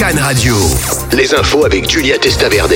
Cannes Radio. Les infos avec Julia Testaverde.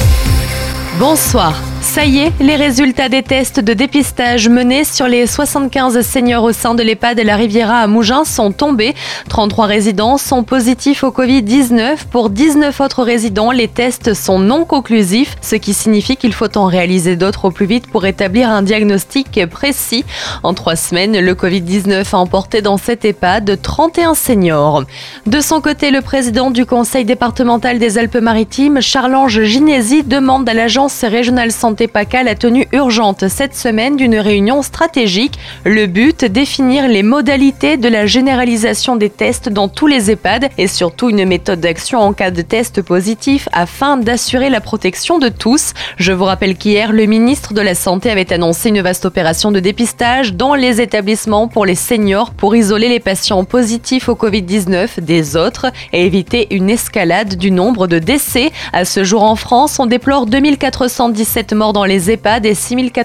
Bonsoir. Ça y est, les résultats des tests de dépistage menés sur les 75 seniors au sein de l'EHPAD La Riviera à Mougins sont tombés. 33 résidents sont positifs au Covid-19. Pour 19 autres résidents, les tests sont non conclusifs, ce qui signifie qu'il faut en réaliser d'autres au plus vite pour établir un diagnostic précis. En 3 semaines, le Covid-19 a emporté dans cet EHPAD 31 seniors. De son côté, le président du conseil départemental des Alpes-Maritimes, Charles-Ange Ginesi, demande à l'agence régionale santé PACA la tenue urgente cette semaine d'une réunion stratégique. Le but, définir les modalités de la généralisation des tests dans tous les EHPAD et surtout une méthode d'action en cas de test positif afin d'assurer la protection de tous. Je vous rappelle qu'hier, le ministre de la Santé avait annoncé une vaste opération de dépistage dans les établissements pour les seniors pour isoler les patients positifs au Covid-19 des autres et éviter une escalade du nombre de décès. À ce jour en France, on déplore 2417 morts dans les EHPAD et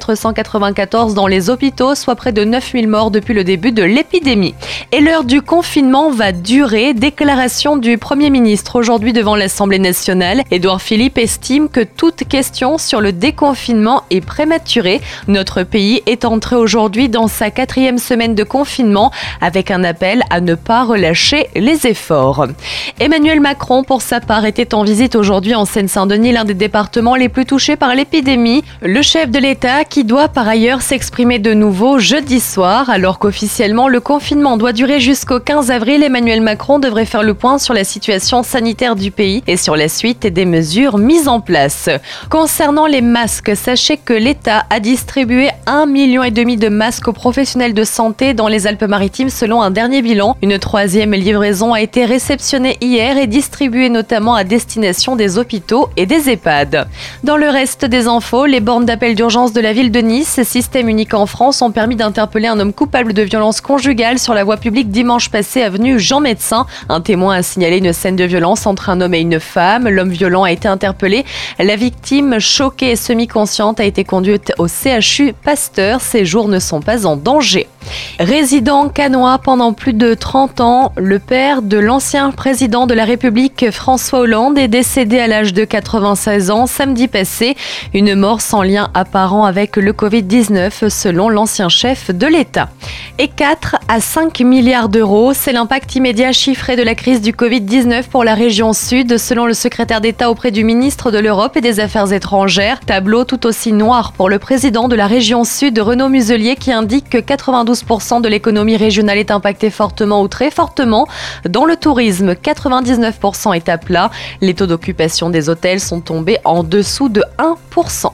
6494 dans les hôpitaux, soit près de 9000 morts depuis le début de l'épidémie. Et l'heure du confinement va durer. Déclaration du Premier ministre aujourd'hui devant l'Assemblée nationale. Édouard Philippe estime que toute question sur le déconfinement est prématurée. Notre pays est entré aujourd'hui dans sa 4e semaine de confinement avec un appel à ne pas relâcher les efforts. Emmanuel Macron, pour sa part, était en visite aujourd'hui en Seine-Saint-Denis, l'un des départements les plus touchés par l'épidémie. Le chef de l'État qui doit par ailleurs s'exprimer de nouveau jeudi soir. Alors qu'officiellement le confinement doit durer jusqu'au 15 avril, Emmanuel Macron devrait faire le point sur la situation sanitaire du pays et sur la suite des mesures mises en place. Concernant les masques, sachez que l'État a distribué 1,5 million de masques aux professionnels de santé dans les Alpes-Maritimes selon un dernier bilan. Une 3e livraison a été réceptionnée hier et distribuée notamment à destination des hôpitaux et des EHPAD. Dans le reste des infos, les bornes d'appel d'urgence de la ville de Nice, système unique en France, ont permis d'interpeller un homme coupable de violence conjugale sur la voie publique dimanche passé avenue Jean Médecin. Un témoin a signalé une scène de violence entre un homme et une femme. L'homme violent a été interpellé. La victime, choquée et semi-consciente, a été conduite au CHU Pasteur. Ses jours ne sont pas en danger. Résident cannois pendant plus de 30 ans, le père de l'ancien président de la République, François Hollande, est décédé à l'âge de 96 ans samedi passé. Une mort sans lien apparent avec le Covid-19 selon l'ancien chef de l'État. Et 4 à 5 milliards d'euros, c'est l'impact immédiat chiffré de la crise du Covid-19 pour la région Sud, selon le secrétaire d'État auprès du ministre de l'Europe et des Affaires étrangères. Tableau tout aussi noir pour le président de la région Sud, Renaud Muselier, qui indique que 92% de l'économie régionale est impactée fortement ou très fortement. Dans le tourisme, 99% est à plat. Les taux d'occupation des hôtels sont tombés en dessous de 1%.